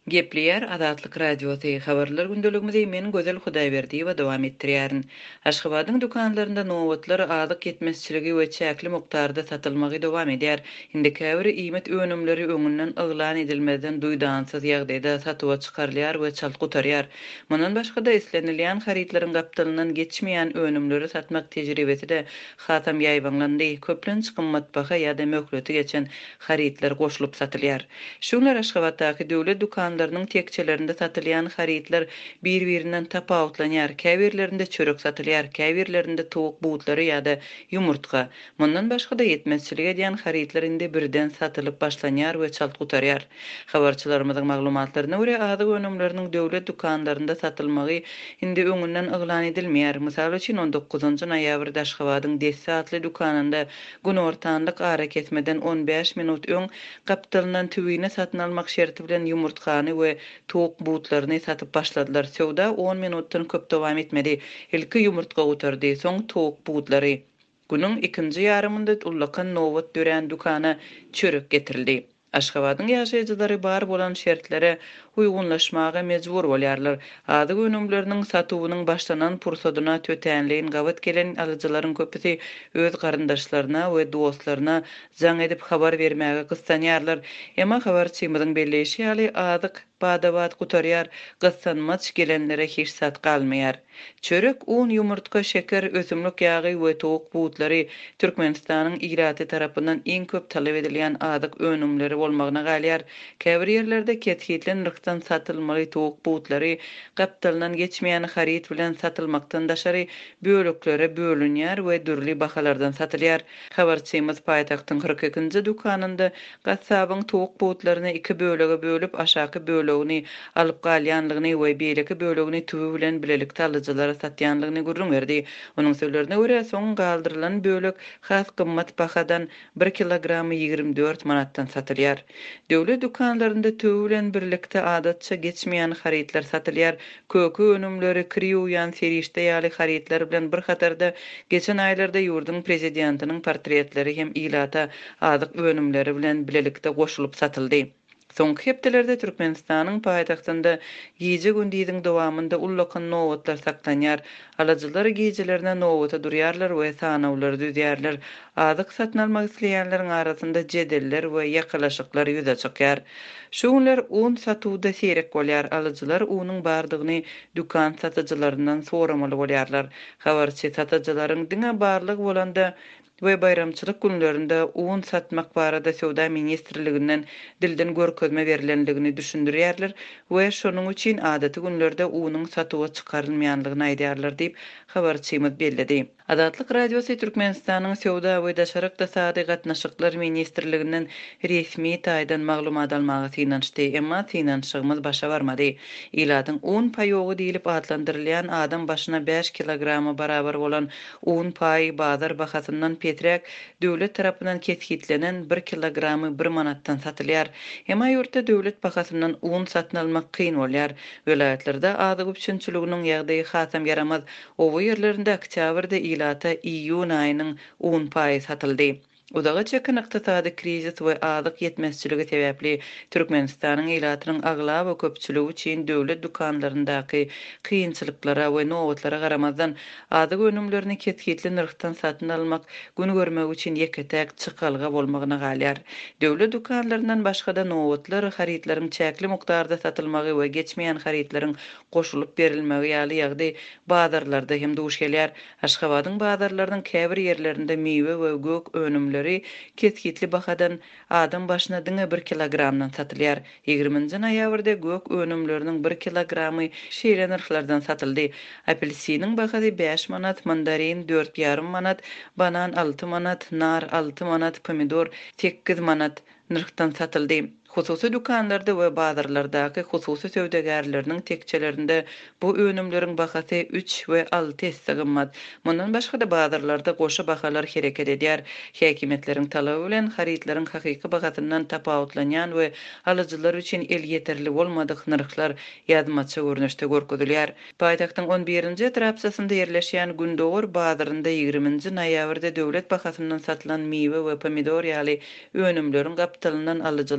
Gepleyer Azatlyk Radiosu habarlar gündeligimizi men gözel Hudaýberdi we dowam etdirýärin. Aşgabatyň dukanlarynda nowatlar azyk yetmezçiligi we çäkli mukdarda satylmagy dowam edýär. Indi käbir iýmet önümleri öňünden yglan edilmeden duýdansyz ýagdaýda satywa çykarylýar we çalk gutarýar. Mundan başga da islenilýän haritlaryň gapdalynyň geçmeýän önümleri satmak tejribesi de hasam ýaýbanlandy. Köplenç gymmat baha ýa-da möhleti geçen haritler goşulyp satylýar. Şuňlar Aşgabatdaky döwlet dukanlarynyň tekçelerinde satylýan haritler bir-birinden tapawutlanýar. Käbirlerinde çörek satylýar, käbirlerinde towuk butlary ýa-da ýumurtga. Mundan başga da yetmezçilige diýen haritler indi birden satylyp başlanýar we çalt gutarýar. Habarçylarymyzyň maglumatlaryna görä azyk önümleriniň döwlet dukanlarynda satylmagy indi öňünden yglan edilmeýär. Mysal üçin 19-njy noýabrda Aşgabatyň 10 saatly dukanynda gün ortaanlyk ara ketmeden 15 minut öň gapdalynan tüwine satyn almak şerti bilen ýumurtkany we towuk butlaryny satyp başladylar. Sowda 10 minutdan köp dowam etmedi. Ilki ýumurtka gutardy, soň towuk butlary. Günüň ikinji ýarymynda ullakan nowat dören dukana çörek getirildi. Aşgabatyň ýaşaýjylary bar bolan şertlere uygunlaşmaga mejbur bolýarlar. Azyk önümleriniň satywynyň başlanan pursadyna tötänliğin gabat gelen alyjylaryň köpüsi öz garyndaşlaryna we dostlaryna jaň edip habar bermäge gystanýarlar. Emma habarçymyzyň belleşi ýaly azyk badabat gutarýar, gyssanmaç gelenlere hiç sat galmaýar. Çörek, un, ýumurtka, şeker, ösümlik ýagy we towuk butlary Türkmenistanyň ýyraty tarapyndan iň köp talap edilýän azyk önümleri bolmagyna galýar. Käbir ýerlerde ketgitlen rykdan satylmaly towuk butlary gapdalynan geçmeýän harit bilen satylmakdan daşary böleklere bölünýär we dürli bahalardan satylýar. Habarçymyz paýtagtyň 42-nji dukanynda gassabyň towuk butlaryny iki bölege bölüp aşaky bölegini alyp galýanlygyny we beýleki bölegini tübi bilen bilelikde alyjylara satýanlygyny görüňerdi. Onuň sözlerine görä soň galdyrylan bölek has gymmat bahadan 1 kilogramy 24 manatdan satylýar. Döwlet dukanlarynda tübi bilen birlikde adatça geçmeýän haritler satylýar. Kökü önümleri kiri uyan serişde ýaly haritler bilen bir hatarda geçen aýlarda ýurdun prezidentiniň portretleri hem ilata azyk önümleri bilen bilelikde goşulyp satyldy. Soňky hepdelerde Türkmenistanyň paýtagtynda giýje gündizиň dowamında ullakan nowatlar saklanýar. Alyjylar giýjelerine nowata durýarlar we sanawlary düzýärler. Azyk satyn almak isleýänleriň arasynda jedeller we ýakalaşyklar ýüze çykýar. Şu günler un satywda serek bolýar. Alyjylar unyň bardygyny dukan satyjylaryndan soramaly bolýarlar. Habarçy satyjylaryň diňe barlyk bolanda we bayramçylyk günlerinde un satmak barada Sowda ministrliginden dilden görkezme berilendigini düşündirýärler we şonuň üçin adaty günlerde unyň satywa çykarylmaýanlygyny aýdýarlar diýip habarçymyz belledi. Azatlyk Radiosu Türkmenistanyň Sowda we daşaryk tasady gatnaşyklar ministrliginden resmi taýdan maglumat almagy synançdy, emma synançygymyz başa barmady. Ilatyň un paýogy diýilip adlandyrylýan adam başyna 5 kilogramy barabar bolan un paý bazar bahasyndan petrek döwlet tarapyndan kesgitlenen 1 kilogramy 1 manatdan satylýar. Emma ýurtda döwlet bahasyndan un satyn almak kyn bolýar. Welaýatlerde azyk üçinçiliginiň ýagdaýy hasam yaramaz. Owa ýerlerinde oktýabrda ilata iýun aýynyň un paýy satyldy. Udaga çekin ykdysady krizis we azyk yetmezçiligi sebäpli Türkmenistanyň ilatynyň agla we köpçüligi üçin döwlet dukanlaryndaky kynçylyklara we nowatlara garamazdan azyk önümlerini ketgitli nyrkdan satyn almak gün görmek üçin ýeketek çykalga bolmagyna galýar. Döwlet dukanlaryndan başga da nowatlar haritleriň çäkli mukdarda satylmagy we geçmeýän haritleriň goşulyp berilmegi ýaly ýagdaý bazarlarda hem duş gelýär. Aşgabatyň bazarlarynyň käbir ýerlerinde meýwe we gök önümleri ketgitli bahadan adam başyna diňe 1 kilogramdan satylýar. 20-nji noýabrda gök önümleriniň 1 kilogramy şeýle narhlardan satyldy. Apelsiniň bahasy 5 manat, mandarin 4,5 manat, banan 6 manat, nar 6 manat, pomidor 8 manat narhdan satyldy. Hususy dukanlarda we bazarlardaky hususy söwdegärleriniň tekçelerinde bu önümleriň bahasy 3 we 6 hisse gymmat. Mundan başga da bazarlarda goşa bahalar hereket edýär. Häkimetleriň talaby bilen haritleriň hakyky bahasyndan tapawutlanýan we alyjylar üçin el ýeterli bolmadyk narhlar ýazmaça görnüşde görkezilýär. Paýtagtyň 11-nji trapsasynda ýerleşýän Gündowur bazarynda 20-nji noýabrda döwlet bahasyndan satylan meýwe we pomidor ýaly önümleriň gapdalynan alyjylara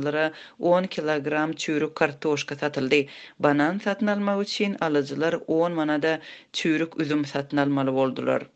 10 kilogram çürük kartoşka satyldy. Banan satyn almak üçin alyjylar 10 manada çürük üzüm satyn almaly boldular.